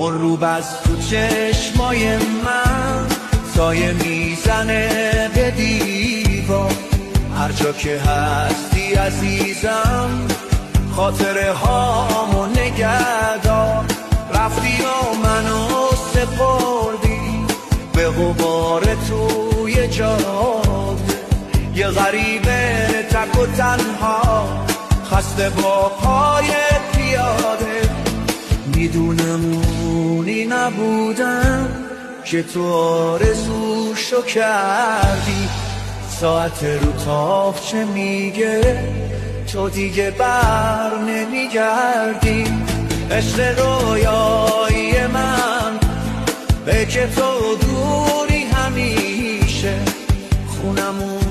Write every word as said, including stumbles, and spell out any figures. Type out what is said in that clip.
غروب از تو چشمای من سایه میزنه به دیوار. هر جا که هستی عزیزم خاطره هامو نگهدار. رفتی و منو سپردی به غبار توی جاده، یه غریبه تک و تنها خسته با پای پیاده. میدونم اونی نبودم که تو آرزوشو کردی. ساعت رو تاقچه میگه تو دیگه بر نمیگردی. عشق رویایی من به که تو دوری همیشه خونمون